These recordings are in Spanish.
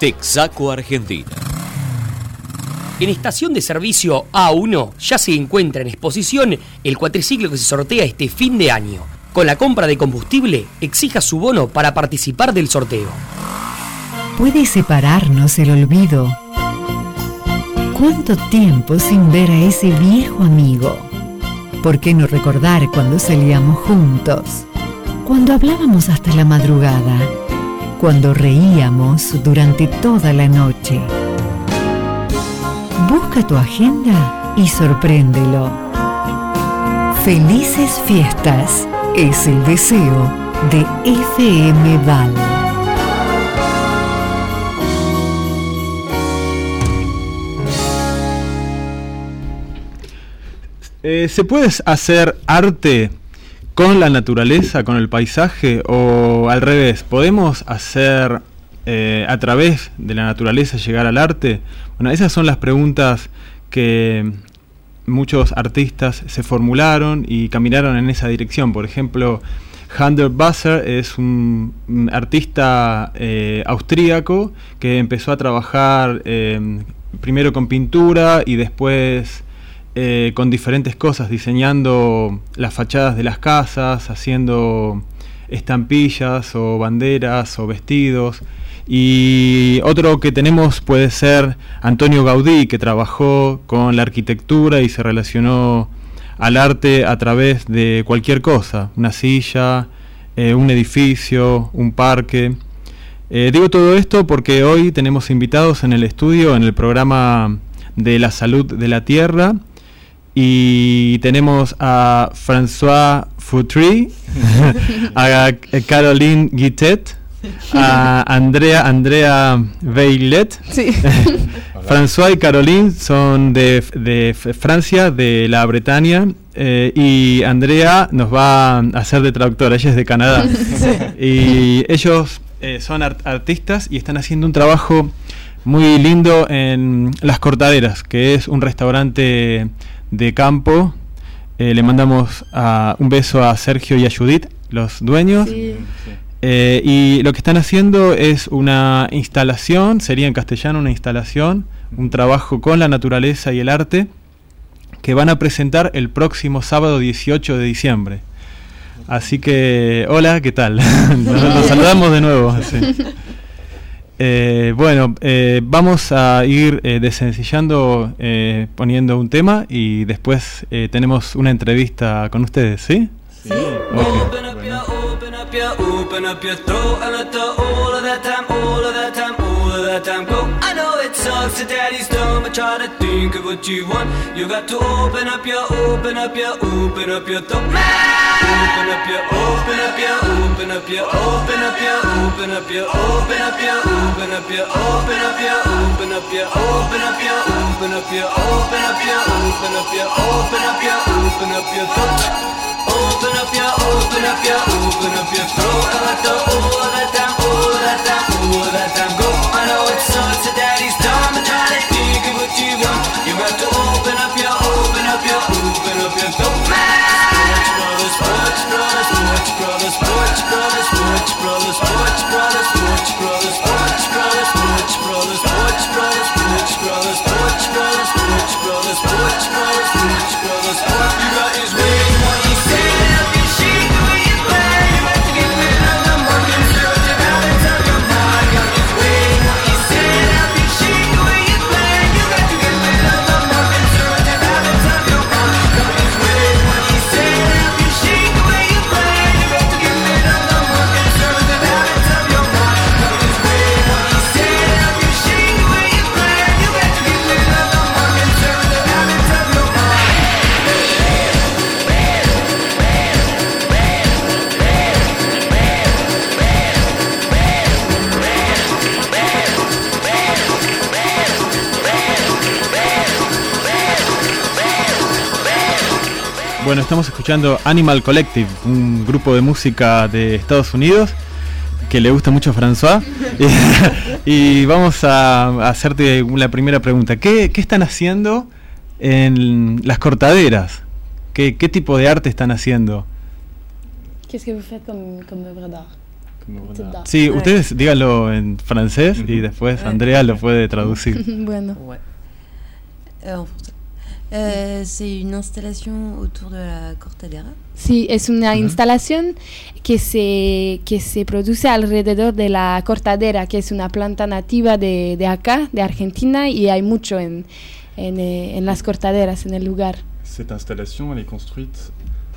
Texaco Argentina. En estación de servicio A1 ya se encuentra en exposición el cuatriciclo que se sortea este fin de año. Con la compra de combustible, exija su bono para participar del sorteo. ¿Puede separarnos el olvido? ¿Cuánto tiempo sin ver a ese viejo amigo? ¿Por qué no recordar cuando salíamos juntos? Cuando hablábamos hasta la madrugada. Cuando reíamos durante toda la noche. Busca tu agenda y sorpréndelo. Felices fiestas es el deseo de FM Val. ¿Se puede hacer arte con la naturaleza, con el paisaje, o al revés? ¿Podemos hacer a través de la naturaleza llegar al arte? Bueno, esas son las preguntas que muchos artistas se formularon y caminaron en esa dirección. Por ejemplo, Hundertwasser es un artista austríaco que empezó a trabajar primero con pintura y después con diferentes cosas, diseñando las fachadas de las casas, haciendo estampillas o banderas o vestidos. Y otro que tenemos puede ser Antonio Gaudí, que trabajó con la arquitectura y se relacionó al arte a través de cualquier cosa, una silla, un edificio, un parque. Digo todo esto porque hoy tenemos invitados en el estudio, en el programa de la salud de la tierra, y tenemos a François Foutry, a Caroline Guittet, a Andrea Veillet. Sí. François y Caroline son de Francia, de la Bretaña, y Andrea nos va a hacer de traductora, ella es de Canadá. Sí. Y ellos son artistas y están haciendo un trabajo muy lindo en Las Cortaderas, que es un restaurante de campo. Le mandamos un beso a Sergio y a Judith, los dueños. Sí. Y lo que están haciendo es una instalación, sería en castellano una instalación, un trabajo con la naturaleza y el arte, que van a presentar el próximo sábado 18 de diciembre. Así que, hola, ¿qué tal? Nos saludamos de nuevo. Sí. Bueno, vamos a ir desencillando, poniendo un tema, y después tenemos una entrevista con ustedes, ¿sí? Sí. Okay. Open up your throat and let the all of that time go. I know it sucks that daddy's done, but try to think of what you want. You got to open up your throat. Open up your throat and let the all of that time go. I know it sucks that daddy's done, but try to think of what you want. You got to open up your throat. Sports brothers, you got his way, what he said, I'll be sheep, the way you play. You have to get rid of the more conservative habits of your mind. Got his way, what he said, I'll be sheep, the way you play. You got to get rid of the more conservative habits of your mind. Got his way, what he said, I'll be sheep, the way you play. You got to get rid of the more conservative habits of your mind. Got his way, what he said, I'll be sheep, the way you play. You got to get rid of the more conservative habits of your mind. Bueno, estamos escuchando Animal Collective, un grupo de música de Estados Unidos que le gusta mucho a François. Y vamos a hacerte la primera pregunta. ¿Qué están haciendo en Las Cortaderas? ¿Qué tipo de arte están haciendo? Qu'est-ce que vous faites comme œuvre d'art? Sí, ustedes díganlo en francés y después Andrea lo puede traducir. Bueno. Ouais. C'est une installation autour de la cortadera. Sí, es una instalación que se produce alrededor de la cortadera, que es una planta nativa de acá, de Argentina, y hay mucho en las cortaderas, en el lugar. Cette installation, elle est construite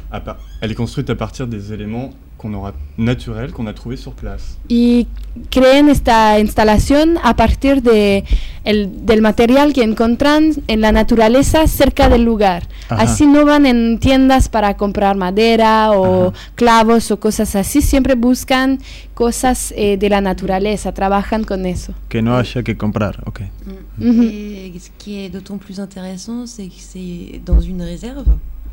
à partir des éléments naturels qu'on a trouvés sur place. Y creen esta instalación a partir del material que encuentran en la naturaleza cerca del lugar. Ajá. Así no van en tiendas para comprar madera o clavos o cosas así, siempre buscan cosas de la naturaleza, trabajan con eso. Que no haya que comprar, ok. Et ce qui est d'autant plus intéressant, c'est que c'est dans une réserve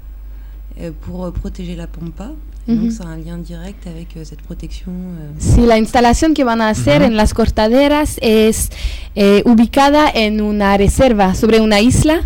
pour protéger la pampa. Donc c'est un lien direct avec cette protection. Sí, la instalación que van a hacer en las cortaderas es ubicada en una reserva, sobre una isla,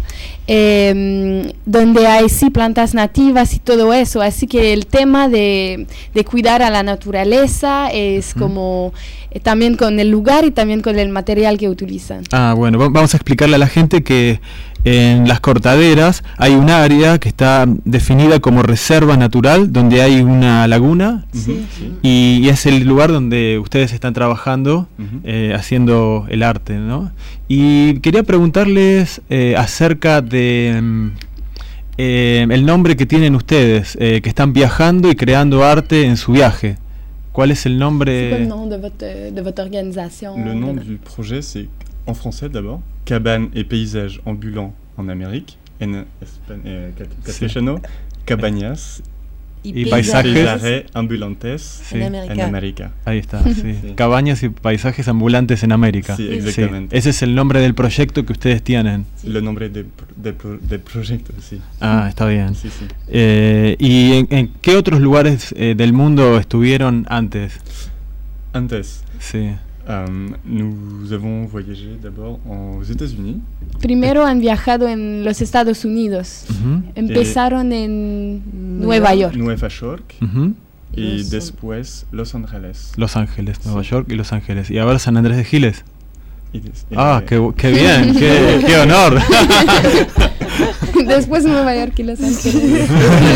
donde hay sí plantas nativas y todo eso. Así que el tema de cuidar a la naturaleza es como también con el lugar y también con el material que utilizan. Ah, bueno, vamos a explicarle a la gente que en las cortaderas hay un área que está definida como reserva natural, donde hay una laguna, y es el lugar donde ustedes están trabajando, haciendo el arte, ¿no? Y quería preguntarles acerca de el nombre que tienen ustedes, que están viajando y creando arte en su viaje. ¿Cuál es el nombre? C'est quoi le nom de votre organisation? Le nom du projet, c'est en français d'abord, Cabane et paysages ambulants en Amérique, en castellano, Cabañas y paisajes ambulantes sí. en América. Ahí está, sí. Cabañas y paisajes ambulantes en América. Sí, exactamente. Sí. Ese es el nombre del proyecto que ustedes tienen. Sí. Le nombre del proyecto, sí. Ah, está bien. Sí, sí. ¿Y en qué otros lugares del mundo estuvieron antes? Antes. Sí. Nous avons voyagé d'abord aux États-Unis. Primero han viajado en los Estados Unidos. Empezaron en Nueva York. Nueva York. Y después Los Ángeles. Los Ángeles, Nueva York y Los Ángeles. ¿Y ahora San Andrés de Giles? Qué bien, qué honor. Después Nueva York y Los Ángeles.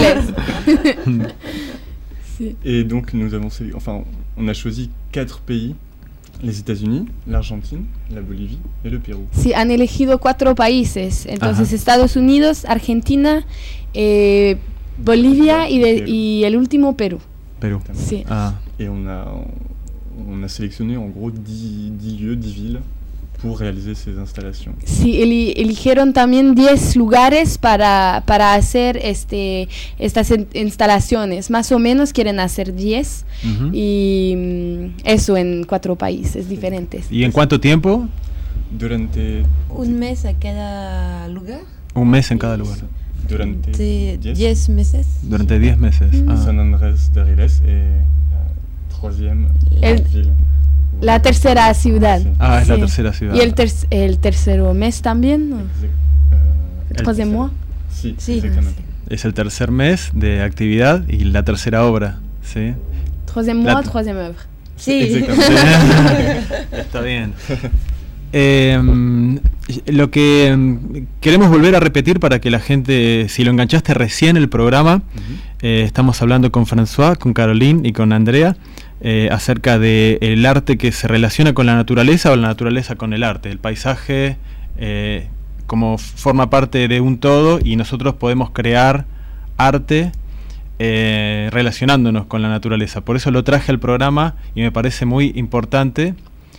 Sí. Et donc on a choisi 4 pays. Les États-Unis, l'Argentine, la Bolivie et le Pérou. Sí, han elegido 4 países. Entonces, Estados Unidos, Argentina, Bolivia y el último Perú. Perú. Sí. Et on a sélectionné en gros 10 lieux, 10 villes pour réaliser ces installations. Sí, eligieron también 10 lugares para hacer estas instalaciones. Más o menos quieren hacer 10 y eso en 4 países diferentes. ¿Y en cuánto tiempo? Durante un mes a cada lugar. Un mes en cada lugar. Durante 10 meses. Durante 10 meses. San Andrés de Giles es la 3e ville. La tercera ciudad. Sí. Es la tercera ciudad. ¿Y el tercer mes también? ¿No? ¿El troisième mois? Sí, exactamente. Es el tercer mes de actividad y la tercera obra, ¿sí? Troisième mois, troisième œuvre. Sí. Exactamente. Está bien. Lo que queremos volver a repetir para que la gente, si lo enganchaste recién el programa, estamos hablando con François, con Caroline y con Andrea acerca del arte que se relaciona con la naturaleza o la naturaleza con el arte. El paisaje como forma parte de un todo y nosotros podemos crear arte relacionándonos con la naturaleza. Por eso lo traje al programa y me parece muy importante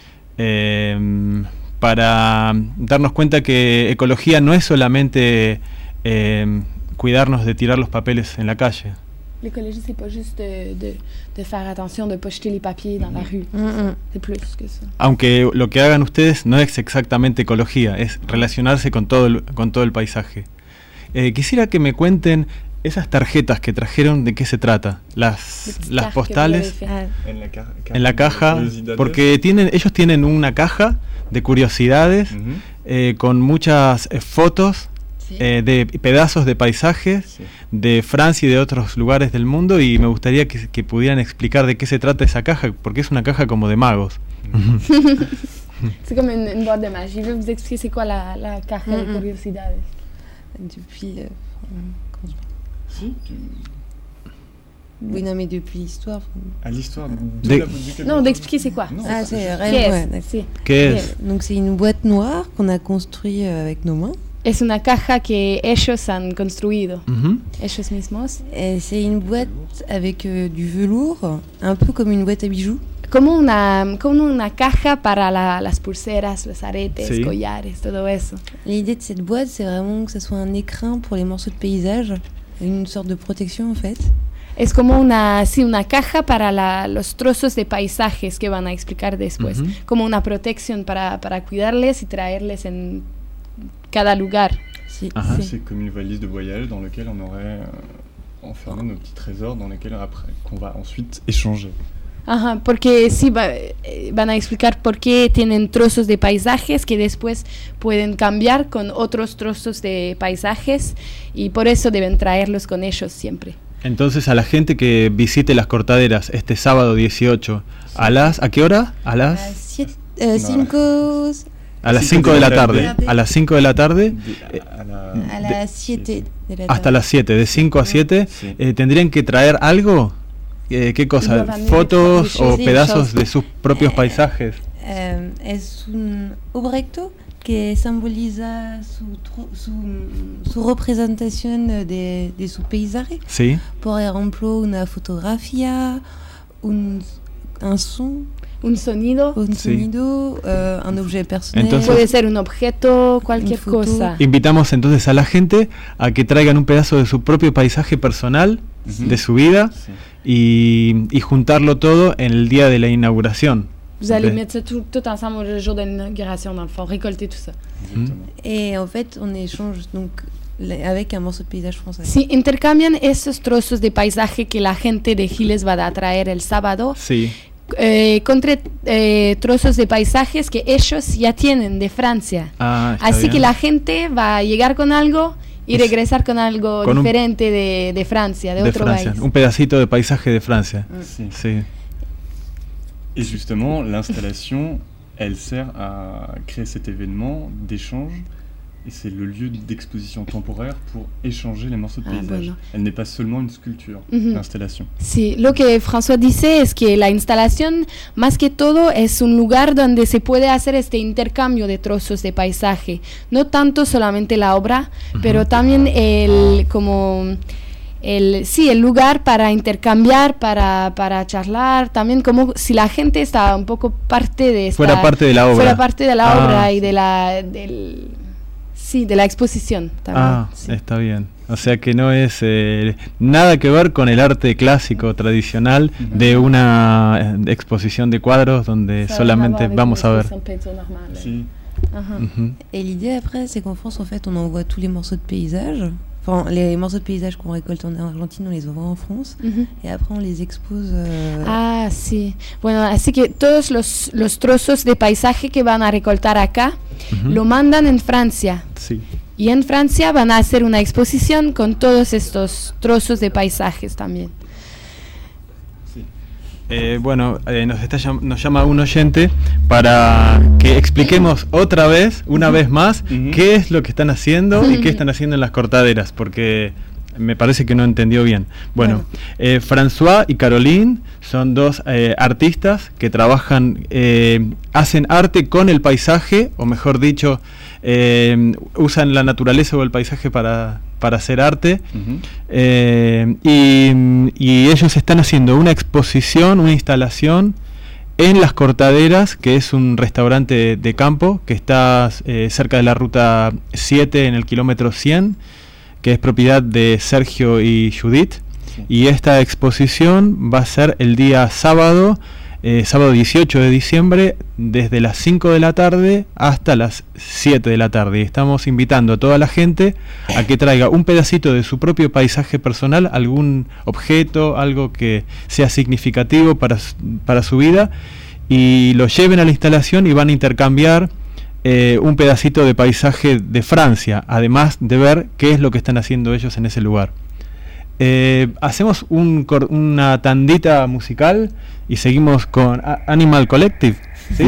para darnos cuenta que ecología no es solamente cuidarnos de tirar los papeles en la calle. L'écologie, c'est pas juste de faire attention de pas jeter les papiers dans la rue. C'est plus que ça. Aunque lo que hagan ustedes no es exactamente ecología, es relacionarse con todo el paisaje. Quisiera que me cuenten esas tarjetas que trajeron, ¿de qué se trata? Las postales en la caja, porque ellos tienen una caja de curiosidades con muchas fotos de pedazos de paisajes de Francia y de otros lugares del mundo, y me gustaría que pudieran explicar de qué se trata esa caja, porque es una caja como de magos. C'est comme une boîte de magie. Je vais vous expliquer c'est quoi la caja de curiosidades. Depuis... Oui, non, mais depuis l'histoire. À l'histoire Non, d'expliquer c'est quoi. Non, c'est ¿Qué es? Donc c'est une boîte noire qu'on a construite avec nos mains. Es una caja que ellos han construido, ellos mismos. Et c'est une boîte avec du velours, un peu comme une boîte à bijoux. Como una caja para las pulseras, los aretes, Sí. collares, todo eso. L'idée de cette boîte, c'est vraiment que ça soit un écrin pour les morceaux de paysage, une sorte de protection en fait. Es como una caja para los trozos de paisajes que van a explicar después. Como una protección para cuidarles y traerles en cada lugar. Si. Sí. C'est comme une valise de voyage dans laquelle on aurait enfermé nos petits trésors dans lesquels qu'on va ensuite échanger. Ajá, porque sí van a explicar por qué tienen trozos de paisajes que después pueden cambiar con otros trozos de paisajes y por eso deben traerlos con ellos siempre. Entonces, a la gente que visite las cortaderas este sábado 18, ¿a qué hora? A las 5... A las 5 de la tarde. A las 5 de la tarde. A las 7 de la tarde. Hasta las 7, de 5 a 7. Sí. ¿Tendrían que traer algo? ¿Qué cosa? ¿Fotos o pedazos de sus propios paisajes? Es un objeto que simboliza su representación de su paisaje. Sí. Por ejemplo, una fotografía, un son. Un sonido. Un sonido, un objeto personal. Entonces, puede ser un objeto, cualquier cosa. Invitamos entonces a la gente a que traigan un pedazo de su propio paisaje personal, de su vida, y juntarlo todo en el día de la inauguración. Vous allez mettre ça tout ensemble le jour de l'inauguration, dans le fond, récolter tout ça. Et en fait, on échange donc avec un morceau de paysage français. Sí, intercambian esos trozos de paisaje que la gente de Giles va a traer el sábado. Sí. Contra trozos de paisajes que ellos ya tienen de Francia. Así bien. que la gente va a llegar con algo y regresar con algo diferente de Francia, de otro Francia. país. Un pedacito de paisaje de Francia. Sí. Et justement, l'installation, elle sert à créer cet événement d'échange. Et c'est le lieu d'exposition temporaire pour échanger les morceaux de paysage. Bueno. Elle n'est pas seulement une sculpture, l'installation. Sí, lo que François dice es que la instalación, más que todo, es un lugar donde se puede hacer este intercambio de trozos de paisaje. No tanto solamente la obra, pero también el lugar para intercambiar, para charlar, también como si la gente está un poco parte de esta... Fuera parte de la obra. Fuera parte de la obra y de la exposición también. Sí. Está bien. O sea que no es nada que ver con el arte clásico tradicional de una exposición de cuadros donde solamente vamos a ver. Sí. Et l'idée après, c'est qu'en France, en fait, on envoie tous les morceaux de paysage. Enfin, les morceaux de paysage qu'on récolte en Argentine, on les envoie en France. Et après, on les expose. Ah, sí. Bueno, así que todos los trozos de paisaje que van a recortar acá, lo mandan en Francia. Sí. Y en Francia van a hacer una exposición con todos estos trozos de paisajes también. Nos llama un oyente para que expliquemos otra vez, una vez más, qué es lo que están haciendo y qué están haciendo en las cortaderas, porque me parece que no entendió bien. Bueno. François y Caroline son dos artistas que trabajan, hacen arte con el paisaje, o mejor dicho, usan la naturaleza o el paisaje para hacer arte, y ellos están haciendo una exposición, una instalación en Las Cortaderas, que es un restaurante de campo que está cerca de la ruta 7 en el kilómetro 100, que es propiedad de Sergio y Judith. Y esta exposición va a ser el día sábado 18 de diciembre, desde las 5 de la tarde hasta las 7 de la tarde. Y estamos invitando a toda la gente a que traiga un pedacito de su propio paisaje personal, algún objeto, algo que sea significativo para su vida, y lo lleven a la instalación y van a intercambiar un pedacito de paisaje de Francia, además de ver qué es lo que están haciendo ellos en ese lugar. Hacemos una tandita musical y seguimos con Animal Collective, ¿sí?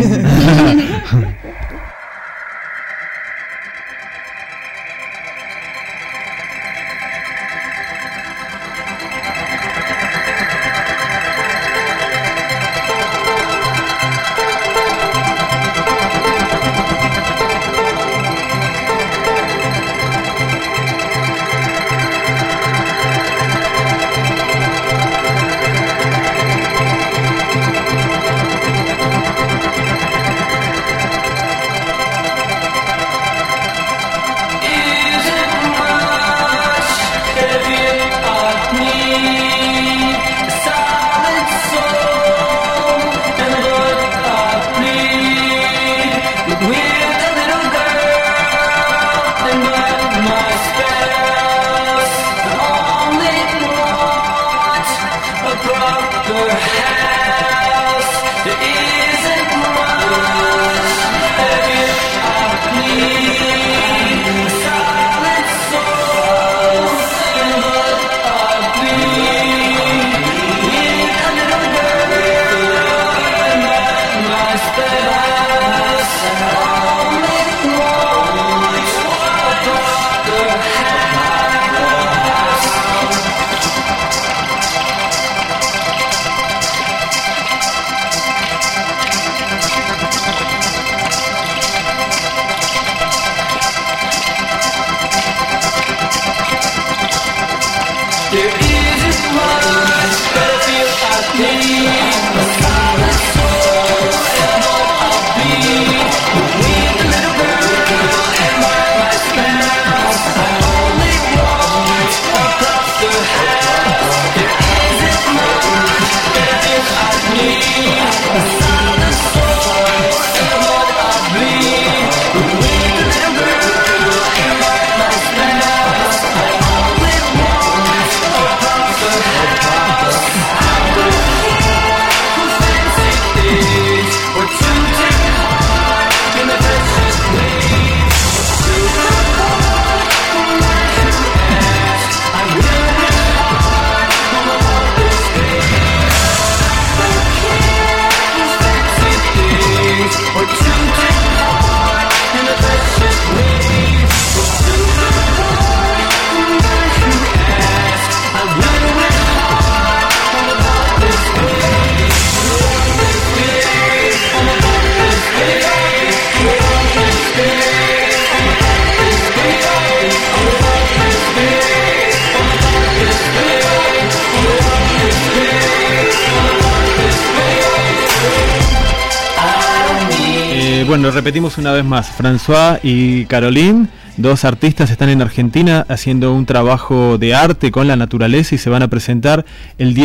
Bueno, repetimos una vez más. François y Caroline, dos artistas, están en Argentina haciendo un trabajo de arte con la naturaleza y se van a presentar el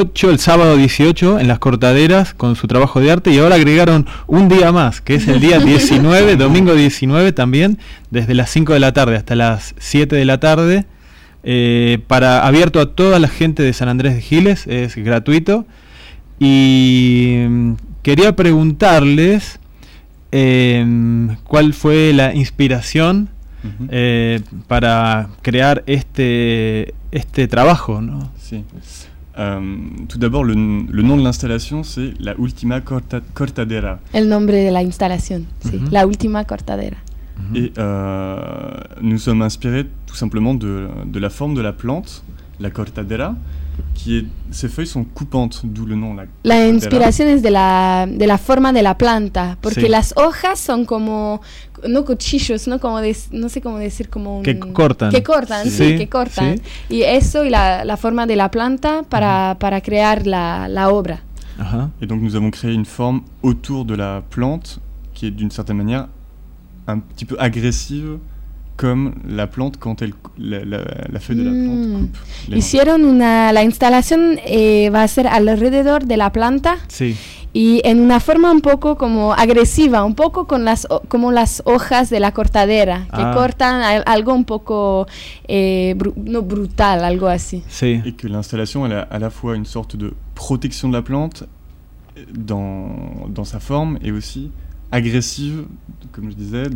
sábado 18 en Las Cortaderas con su trabajo de arte, y ahora agregaron un día más, que es el día 19, domingo 19 también, desde las 5 de la tarde hasta las 7 de la tarde, abierto a toda la gente de San Andrés de Giles, es gratuito. Y quería preguntarles cuál fue la inspiración para crear este trabajo, ¿no? Sí. Tout d'abord, le nom de l'installation, c'est La Última Cortadera. El nombre de la instalación, sí, La Última Cortadera. Et nous sommes inspirés tout simplement de la forme de la plante, la cortadera, ses feuilles sont coupantes, d'où le nom. La inspiración es de la forma de la planta, porque sí, las hojas son como, no cuchillos, no sé cómo decir, como que cortan. Que cortan, sí, que cortan. Sí. Y eso y la forma de la planta para crear la obra. Et donc nous avons créé une forme autour de la plante qui est d'une certaine manière un petit peu agressive, comme la plante quand la feuille de la plante coupe. Hicieron la instalación va a ser alrededor de la planta, sí, y en una forma un poco como agresiva, un poco como las hojas de la cortadera, que cortan algo un poco no brutal, algo así. Sí. Et que l'installation elle a à la fois une sorte de protection de la plante dans sa forme et aussi agressive, comme je disais,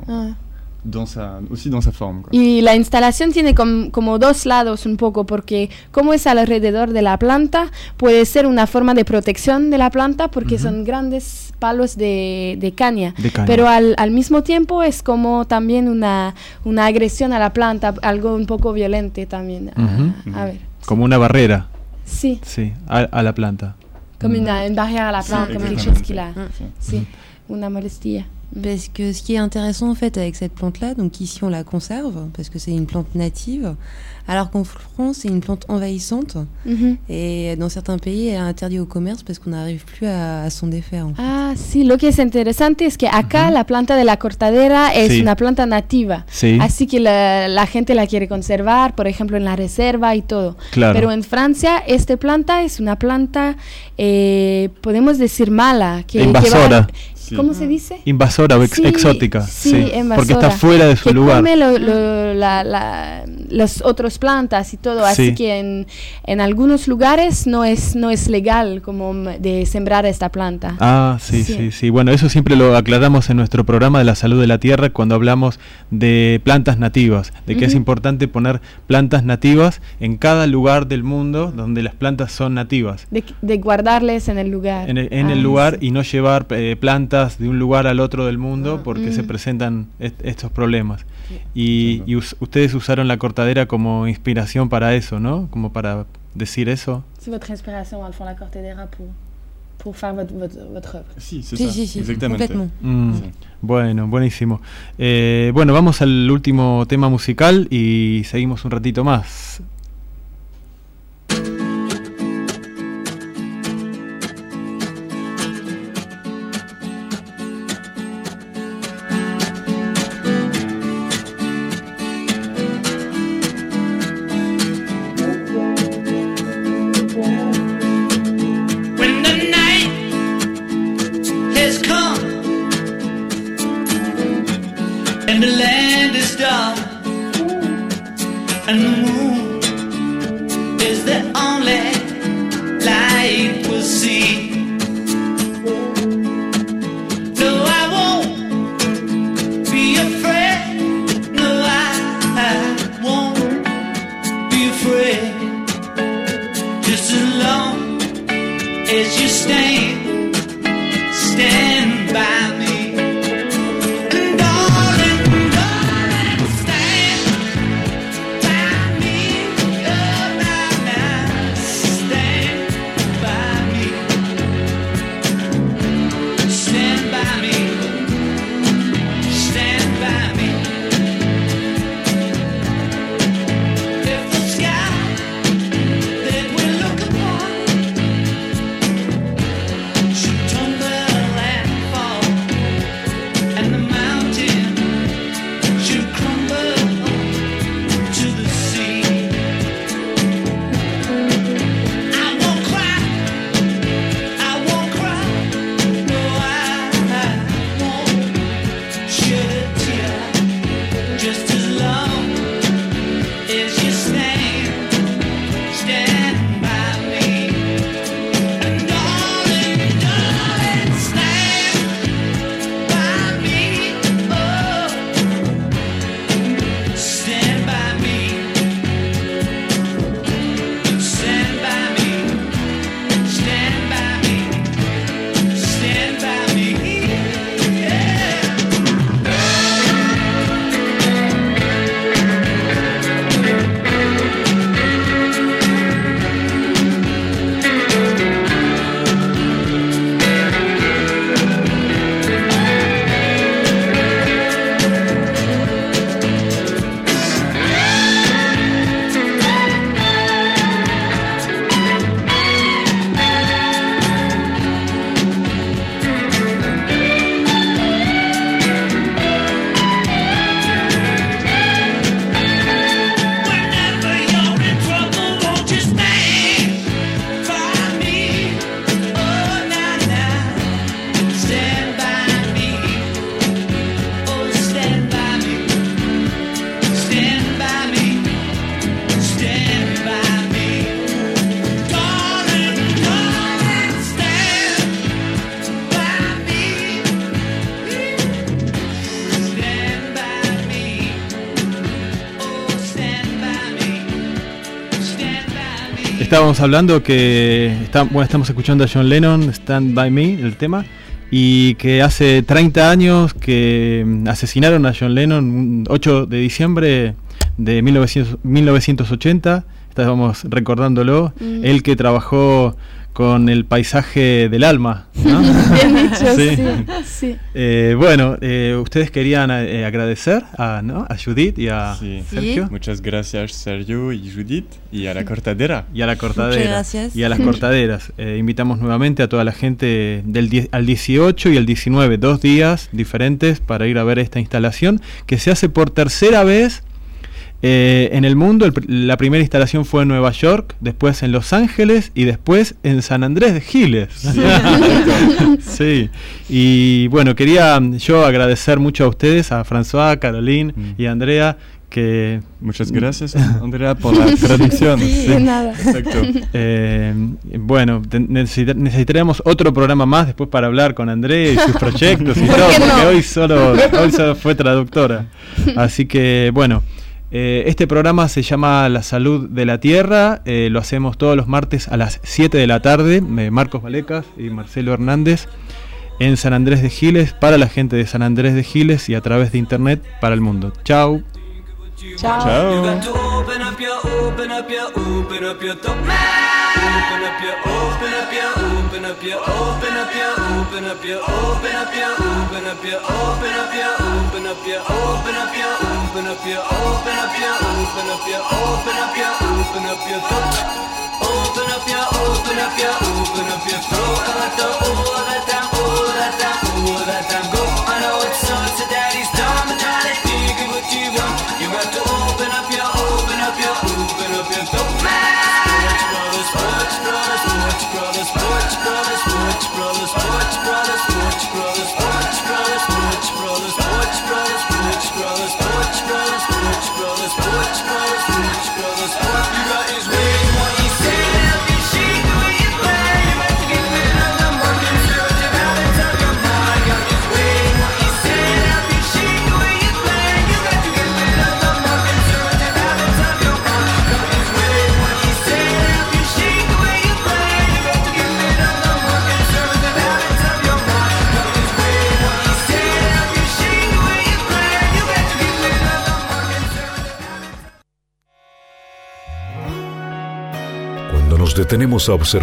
aussi dans sa forme, quoi. Y la instalación tiene como dos lados un poco, porque como es alrededor de la planta, puede ser una forma de protección de la planta, porque son grandes palos de caña. Pero al mismo tiempo es como también una agresión a la planta, algo un poco violento también. A ver. Como una barrera. Sí. Sí, a la planta. Comme une barrière à la plante, comme quelque chose qui la... Sí, una molestia. Parce que ce qui est intéressant en fait avec cette plante-là, donc ici on la conserve parce que c'est une plante native, alors qu'en France c'est une plante envahissante et dans certains pays elle est interdite au commerce parce qu'on n'arrive plus à s'en défaire. En fait. Ah, sí, lo que es interesante es que acá la planta de la cortadera es una planta nativa, así que la gente la quiere conservar, por ejemplo en la reserva y todo. Claro. Pero en Francia esta planta es una planta, podemos decir mala, que invasora. ¿Cómo se dice? Invasora o exótica. Sí, invasora. Porque está fuera de su lugar. Come las otras plantas y todo, así que en algunos lugares no es legal como de sembrar esta planta. Ah, sí. Bueno, eso siempre lo aclaramos en nuestro programa de la salud de la tierra cuando hablamos de plantas nativas, de que es importante poner plantas nativas en cada lugar del mundo donde las plantas son nativas. De guardarles en el lugar. En el lugar y no llevar plantas de un lugar al otro del mundo porque se presentan estos problemas. Y ustedes usaron la cortadera como inspiración para eso, ¿no? Como para decir eso. C'est votre inspiration, al fond, la cortadera pour faire votre œuvre. Sí, exactamente. Bueno, buenísimo. Bueno, vamos al último tema musical y seguimos un ratito más. And the land is dark, and the moon is the only light we'll see. No, I won't be afraid. No, I won't be afraid. Just as long as you stand by me. And darling, stand by me. estábamos hablando que estamos escuchando a John Lennon, Stand By Me, el tema, y que hace 30 años que asesinaron a John Lennon, 8 de diciembre de 1980, estábamos recordándolo, él que trabajó con el paisaje del alma, ¿no? Bien dicho, sí. Bueno, ustedes querían agradecer a Judith y a Sergio. Muchas gracias, Sergio y Judith, y a la cortadera. Y a la cortadera. Muchas gracias. Y a las cortaderas. Invitamos nuevamente a toda la gente al 18 y el 19, 2 días diferentes para ir a ver esta instalación que se hace por tercera vez en el mundo. La primera instalación fue en Nueva York, después en Los Ángeles y después en San Andrés de Giles. Sí. Y bueno, quería yo agradecer mucho a ustedes, a François, Caroline y a Andrea, que... Muchas gracias, Andrea, por la traducción. Sí, de nada. Exacto. Bueno, necesitaríamos otro programa más después para hablar con Andrea y sus proyectos y todo, porque hoy solo fue traductora. Así que, bueno... este programa se llama La Salud de la Tierra, lo hacemos todos los martes a las 7 de la tarde, Marcos Valecas y Marcelo Hernández, en San Andrés de Giles, para la gente de San Andrés de Giles y a través de internet para el mundo. Chao. Chao. Chao. Cuando nos detenemos a observar